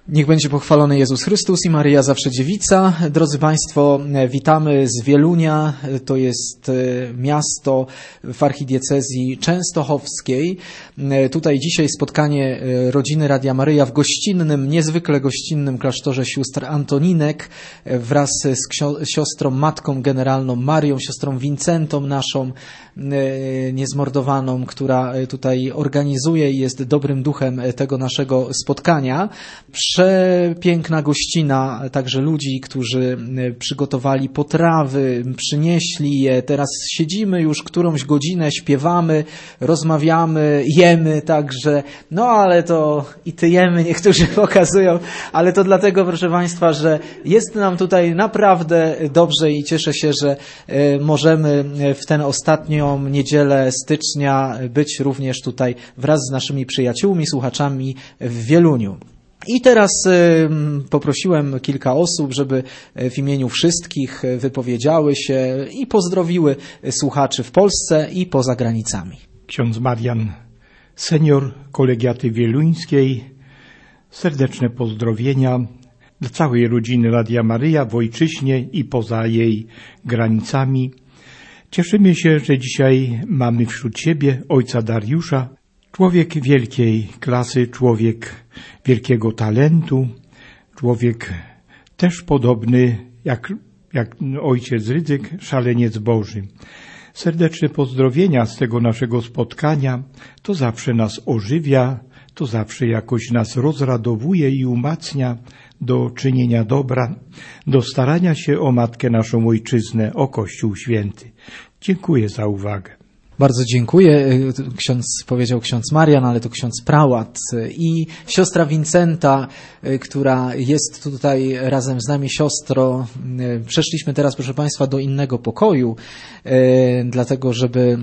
Niech będzie pochwalony Jezus Chrystus i Maryja Zawsze Dziewica. Drodzy Państwo, witamy z Wielunia. To jest miasto w archidiecezji częstochowskiej. Tutaj dzisiaj spotkanie rodziny Radia Maryja w gościnnym, niezwykle gościnnym klasztorze sióstr Antoninek wraz z siostrą matką generalną Marią, siostrą Wincentą naszą niezmordowaną, która tutaj organizuje i jest dobrym duchem tego naszego spotkania. Przepiękna gościna także ludzi, którzy przygotowali potrawy, przynieśli je. Teraz siedzimy już którąś godzinę, śpiewamy, rozmawiamy, jemy także. No ale to i tyjemy, niektórzy pokazują, ale to dlatego, proszę Państwa, że jest nam tutaj naprawdę dobrze i cieszę się, że możemy w tę ostatnią niedzielę stycznia być również tutaj wraz z naszymi przyjaciółmi, słuchaczami w Wieluniu. I teraz poprosiłem kilka osób, żeby w imieniu wszystkich wypowiedziały się i pozdrowiły słuchaczy w Polsce i poza granicami. Ksiądz Marian, senior kolegiaty wieluńskiej, serdeczne pozdrowienia dla całej rodziny Radia Maryja w ojczyźnie i poza jej granicami. Cieszymy się, że dzisiaj mamy wśród siebie ojca Dariusza, człowiek wielkiej klasy, człowiek wielkiego talentu, człowiek też podobny jak ojciec Rydzyk, szaleniec Boży. Serdeczne pozdrowienia z tego naszego spotkania, to zawsze nas ożywia, to zawsze jakoś nas rozradowuje i umacnia do czynienia dobra, do starania się o Matkę naszą Ojczyznę, o Kościół Święty. Dziękuję za uwagę. Bardzo dziękuję. Powiedział ksiądz Marian, ale to ksiądz prałat i siostra Wincenta, która jest tutaj razem z nami. Siostro, przeszliśmy teraz, proszę Państwa, do innego pokoju, dlatego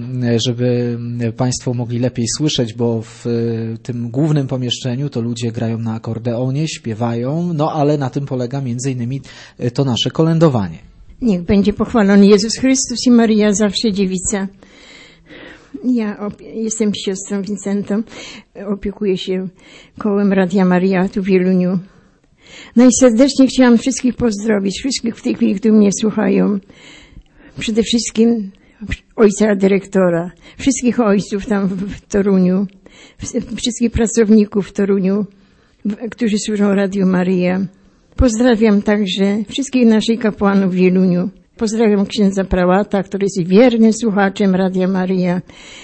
żeby Państwo mogli lepiej słyszeć, bo w tym głównym pomieszczeniu to ludzie grają na akordeonie, śpiewają, no ale na tym polega między innymi to nasze kolędowanie. Niech będzie pochwalony Jezus Chrystus i Maryja Zawsze Dziewica. Ja jestem siostrą Wincentą, opiekuję się kołem Radia Maryja tu w Wieluniu. Najserdeczniej chciałam wszystkich pozdrowić, wszystkich w tej chwili, którzy mnie słuchają. Przede wszystkim ojca dyrektora, wszystkich ojców tam w Toruniu, wszystkich pracowników w Toruniu, którzy służą Radiu Maryja. Pozdrawiam także wszystkich naszych kapłanów w Wieluniu. Pozdrawiam księdza prałata, który jest wiernym słuchaczem Radia Maryja.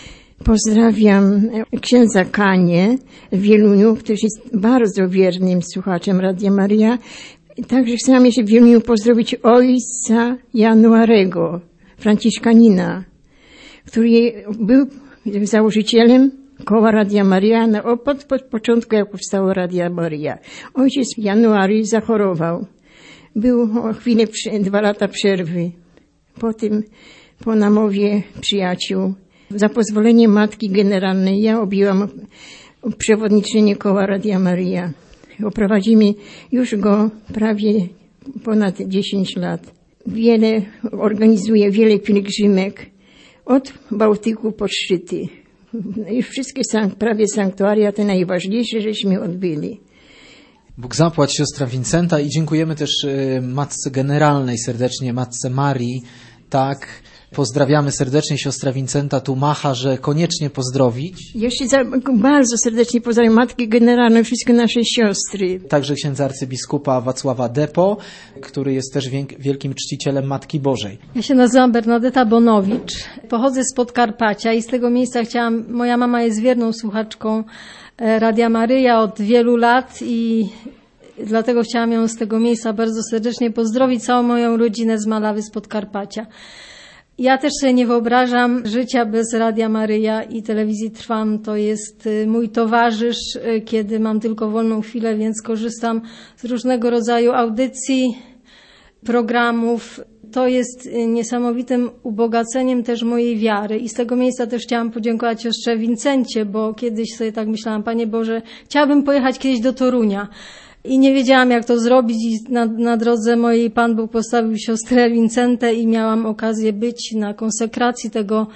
Pozdrawiam księdza Kanię w Wieluniu, który jest bardzo wiernym słuchaczem Radia Maryja. Także chciałam jeszcze w Wieluniu pozdrowić ojca Januarego, franciszkanina, który był założycielem koła Radia Maryja od początku, jak powstało Radia Maryja. Ojciec January zachorował. Był o chwilę, 2 lata przerwy. Potem, po namowie przyjaciół, za pozwoleniem Matki Generalnej, ja objęłam przewodniczenie koła Radia Maryja. Prowadzimy już go prawie ponad 10 lat. Organizuje wiele pielgrzymek, od Bałtyku po szczyty. Już wszystkie prawie sanktuaria, te najważniejsze, żeśmy odbyli. Bóg zapłać, siostra Wincenta, i dziękujemy też Matce Generalnej serdecznie, Matce Marii. Tak, pozdrawiamy serdecznie, siostra Wincenta tu macha, że koniecznie pozdrowić. Jeszcze bardzo serdecznie pozdrawiam Matkę Generalną, wszystkie nasze siostry. Także księdza arcybiskupa Wacława Depo, który jest też wielkim czcicielem Matki Bożej. Ja się nazywam Bernadeta Bonowicz, pochodzę z Podkarpacia i z tego miejsca moja mama jest wierną słuchaczką Radia Maryja od wielu lat i dlatego chciałam ją z tego miejsca bardzo serdecznie pozdrowić, całą moją rodzinę z Malawy, z Podkarpacia. Ja też sobie nie wyobrażam życia bez Radia Maryja i telewizji Trwam. To jest mój towarzysz, kiedy mam tylko wolną chwilę, więc korzystam z różnego rodzaju audycji, programów. To jest niesamowitym ubogaceniem też mojej wiary i z tego miejsca też chciałam podziękować siostrze Wincencie, bo kiedyś sobie tak myślałam, Panie Boże, chciałabym pojechać kiedyś do Torunia i nie wiedziałam, jak to zrobić i na drodze mojej Pan Bóg postawił siostrę Wincentę i miałam okazję być na konsekracji tego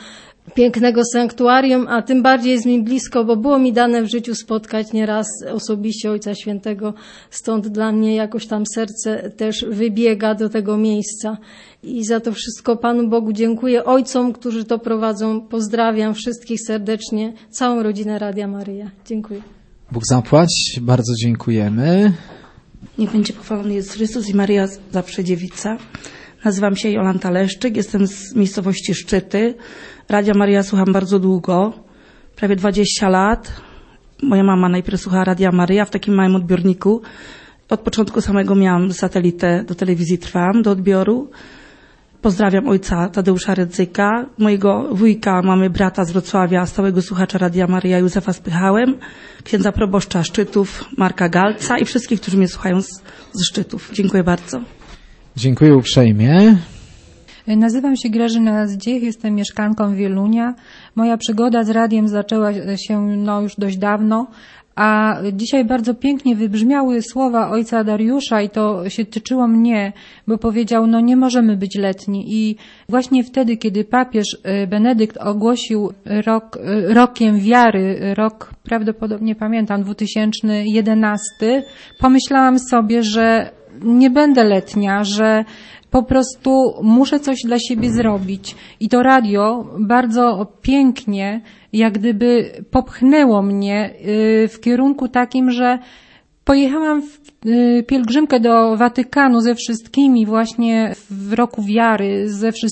pięknego sanktuarium, a tym bardziej jest mi blisko, bo było mi dane w życiu spotkać nieraz osobiście Ojca Świętego, stąd dla mnie jakoś tam serce też wybiega do tego miejsca. I za to wszystko Panu Bogu dziękuję, ojcom, którzy to prowadzą. Pozdrawiam wszystkich serdecznie, całą rodzinę Radia Maryja. Dziękuję. Bóg zapłać, bardzo dziękujemy. Niech będzie pochwalony Jezus Chrystus i Maryja zawsze dziewica. Nazywam się Jolanta Leszczyk, jestem z miejscowości Szczyty. Radia Maryja słucham bardzo długo, prawie 20 lat. Moja mama najpierw słuchała Radia Maryja w takim małym odbiorniku. Od początku samego miałam satelitę do telewizji Trwam, do odbioru. Pozdrawiam ojca Tadeusza Rydzyka, mojego wujka, mamy brata z Wrocławia, stałego słuchacza Radia Maryja Józefa Spychałem, księdza proboszcza Szczytów Marka Galca i wszystkich, którzy mnie słuchają z Szczytów. Dziękuję bardzo. Dziękuję uprzejmie. Nazywam się Grażyna Zdziech, jestem mieszkanką Wielunia. Moja przygoda z radiem zaczęła się już dość dawno, a dzisiaj bardzo pięknie wybrzmiały słowa ojca Dariusza i to się tyczyło mnie, bo powiedział, nie możemy być letni. I właśnie wtedy, kiedy papież Benedykt ogłosił rokiem wiary, rok prawdopodobnie pamiętam, 2011, pomyślałam sobie, że nie będę letnia, że po prostu muszę coś dla siebie zrobić. I to radio bardzo pięknie jak gdyby popchnęło mnie w kierunku takim, że pojechałam w pielgrzymkę do Watykanu ze wszystkimi właśnie w roku wiary,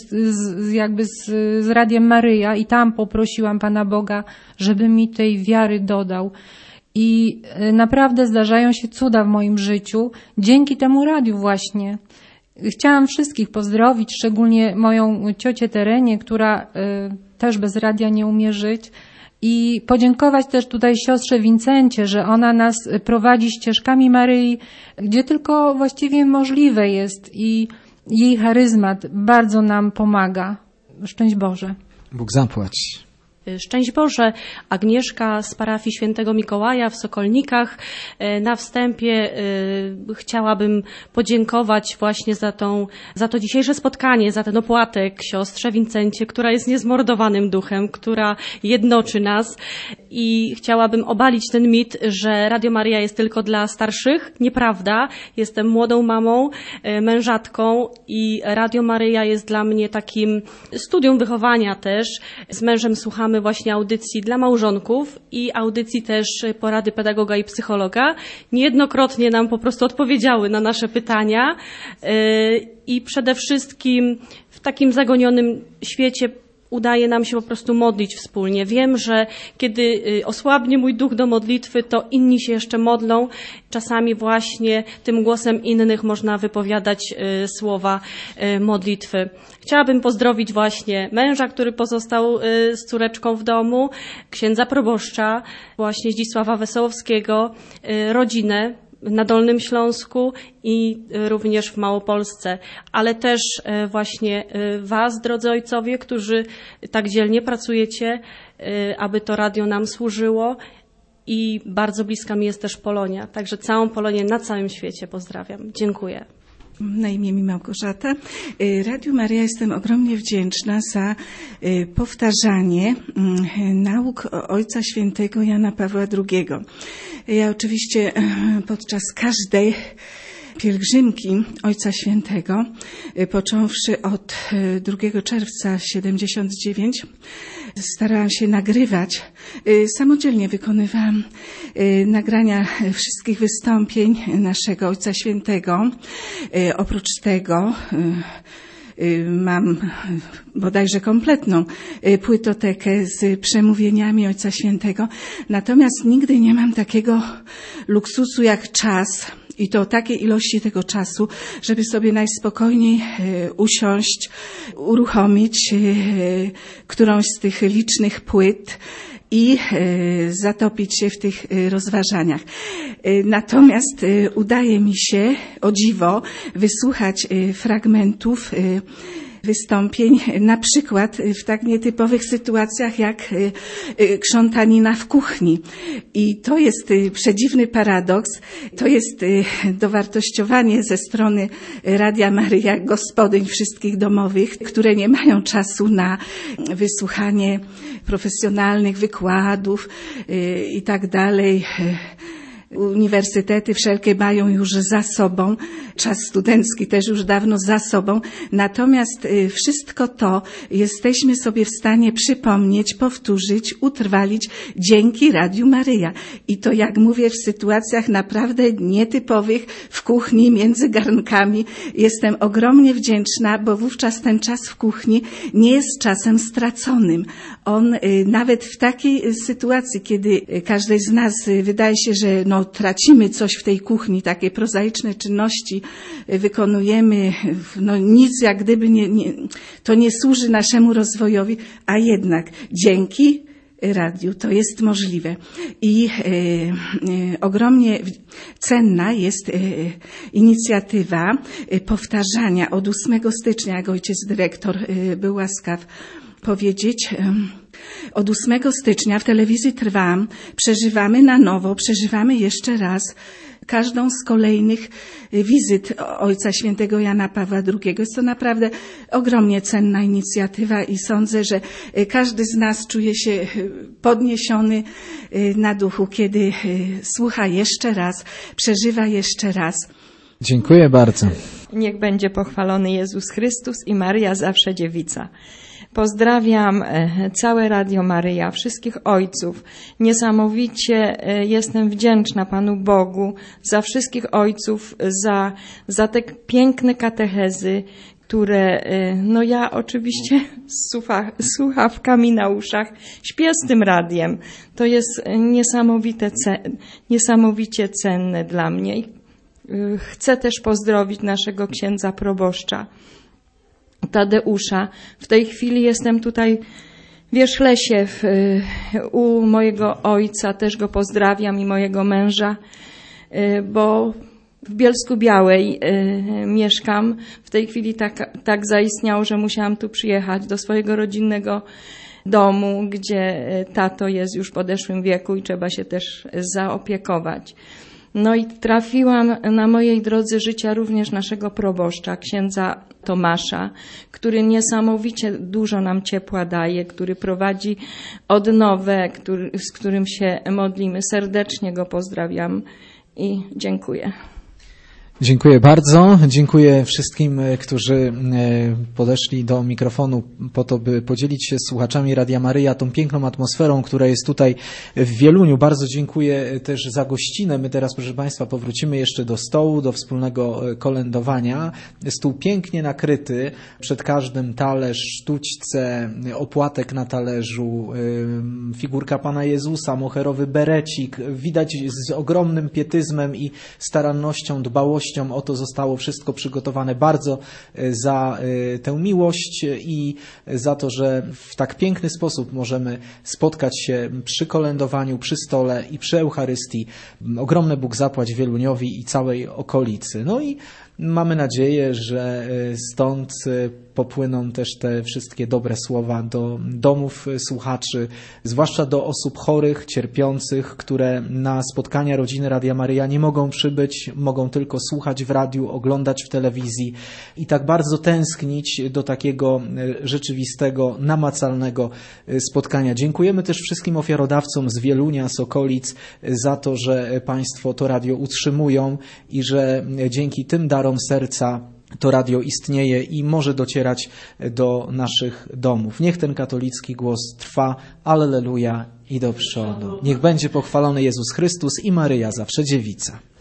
z Radiem Maryja i tam poprosiłam Pana Boga, żeby mi tej wiary dodał. I naprawdę zdarzają się cuda w moim życiu dzięki temu radiu właśnie. Chciałam wszystkich pozdrowić, szczególnie moją ciocię Terenię, która też bez radia nie umie żyć. I podziękować też tutaj siostrze Wincencie, że ona nas prowadzi ścieżkami Maryi, gdzie tylko właściwie możliwe jest i jej charyzmat bardzo nam pomaga. Szczęść Boże. Bóg zapłać. Szczęść Boże, Agnieszka z parafii Świętego Mikołaja w Sokolnikach. Na wstępie chciałabym podziękować właśnie za to dzisiejsze spotkanie, za ten opłatek siostrze Wincencie, która jest niezmordowanym duchem, która jednoczy nas i chciałabym obalić ten mit, że Radio Maryja jest tylko dla starszych. Nieprawda. Jestem młodą mamą, mężatką i Radio Maryja jest dla mnie takim studium wychowania też. Z mężem słuchamy właśnie audycji dla małżonków i audycji też porady pedagoga i psychologa. Niejednokrotnie nam po prostu odpowiedziały na nasze pytania i przede wszystkim w takim zagonionym świecie udaje nam się po prostu modlić wspólnie. Wiem, że kiedy osłabnie mój duch do modlitwy, to inni się jeszcze modlą. Czasami właśnie tym głosem innych można wypowiadać słowa modlitwy. Chciałabym pozdrowić właśnie męża, który pozostał z córeczką w domu, księdza proboszcza, właśnie Zdzisława Wesołowskiego, rodzinę na Dolnym Śląsku i również w Małopolsce, ale też właśnie Was, drodzy ojcowie, którzy tak dzielnie pracujecie, aby to radio nam służyło i bardzo bliska mi jest też Polonia, także całą Polonię na całym świecie pozdrawiam. Dziękuję. Na imię mi Małgorzata. Radiu Maryja jestem ogromnie wdzięczna za powtarzanie nauk Ojca Świętego Jana Pawła II. Ja oczywiście podczas każdej pielgrzymki Ojca Świętego, począwszy od 2 czerwca 79, starałam się nagrywać. Samodzielnie wykonywałam nagrania wszystkich wystąpień naszego Ojca Świętego. Oprócz tego mam bodajże kompletną płytotekę z przemówieniami Ojca Świętego. Natomiast nigdy nie mam takiego luksusu jak czas i to takiej ilości tego czasu, żeby sobie najspokojniej usiąść, uruchomić którąś z tych licznych płyt i zatopić się w tych rozważaniach. Natomiast udaje mi się, o dziwo, wysłuchać fragmentów wystąpień, na przykład w tak nietypowych sytuacjach jak krzątanina w kuchni. I to jest przedziwny paradoks, to jest dowartościowanie ze strony Radia Maryja gospodyń wszystkich domowych, które nie mają czasu na wysłuchanie profesjonalnych wykładów i tak dalej. Uniwersytety wszelkie mają już za sobą, czas studencki też już dawno za sobą, natomiast wszystko to jesteśmy sobie w stanie przypomnieć, powtórzyć, utrwalić dzięki Radiu Maryja. I to, jak mówię, w sytuacjach naprawdę nietypowych, w kuchni, między garnkami, jestem ogromnie wdzięczna, bo wówczas ten czas w kuchni nie jest czasem straconym. On nawet w takiej sytuacji, kiedy każdej z nas wydaje się, że tracimy coś w tej kuchni, takie prozaiczne czynności wykonujemy, nic jak gdyby to nie służy naszemu rozwojowi, a jednak dzięki radiu to jest możliwe. I ogromnie cenna jest inicjatywa powtarzania od 8 stycznia, jak ojciec dyrektor był łaskaw powiedzieć. Od 8 stycznia w telewizji Trwam przeżywamy na nowo, przeżywamy jeszcze raz każdą z kolejnych wizyt Ojca Świętego Jana Pawła II. Jest to naprawdę ogromnie cenna inicjatywa i sądzę, że każdy z nas czuje się podniesiony na duchu, kiedy słucha jeszcze raz, przeżywa jeszcze raz. Dziękuję bardzo. Niech będzie pochwalony Jezus Chrystus i Maryja zawsze dziewica. Pozdrawiam całe Radio Maryja, wszystkich ojców. Niesamowicie jestem wdzięczna Panu Bogu za wszystkich ojców, za te piękne katechezy, które ja oczywiście z słuchawkami na uszach śpię z tym radiem. To jest niesamowicie cenne dla mnie. Chcę też pozdrowić naszego księdza proboszcza Tadeusza. W tej chwili jestem tutaj w Wierzchlesie u mojego ojca, też go pozdrawiam, i mojego męża, bo w Bielsku Białej mieszkam. W tej chwili tak zaistniało, że musiałam tu przyjechać do swojego rodzinnego domu, gdzie tato jest już w podeszłym wieku i trzeba się też zaopiekować. No i trafiłam na mojej drodze życia również naszego proboszcza, księdza Tomasza, który niesamowicie dużo nam ciepła daje, który prowadzi odnowę, z którym się modlimy. Serdecznie go pozdrawiam i dziękuję. Dziękuję bardzo. Dziękuję wszystkim, którzy podeszli do mikrofonu po to, by podzielić się z słuchaczami Radia Maryja tą piękną atmosferą, która jest tutaj w Wieluniu. Bardzo dziękuję też za gościnę. My teraz, proszę Państwa, powrócimy jeszcze do stołu, do wspólnego kolędowania. Stół pięknie nakryty, przed każdym talerz, sztućce, opłatek na talerzu, figurka Pana Jezusa, moherowy berecik. Widać z ogromnym pietyzmem i starannością, dbałością o to zostało wszystko przygotowane. Bardzo za tę miłość i za to, że w tak piękny sposób możemy spotkać się przy kolędowaniu, przy stole i przy Eucharystii. Ogromny Bóg zapłać Wieluniowi i całej okolicy. No i mamy nadzieję, że stąd popłyną też te wszystkie dobre słowa do domów słuchaczy, zwłaszcza do osób chorych, cierpiących, które na spotkania rodziny Radia Maryja nie mogą przybyć, mogą tylko słuchać w radiu, oglądać w telewizji i tak bardzo tęsknić do takiego rzeczywistego, namacalnego spotkania. Dziękujemy też wszystkim ofiarodawcom z Wielunia, z okolic za to, że Państwo to radio utrzymują i że dzięki tym darom serca to radio istnieje i może docierać do naszych domów. Niech ten katolicki głos trwa. Alleluja i do przodu. Niech będzie pochwalony Jezus Chrystus i Maryja zawsze dziewica.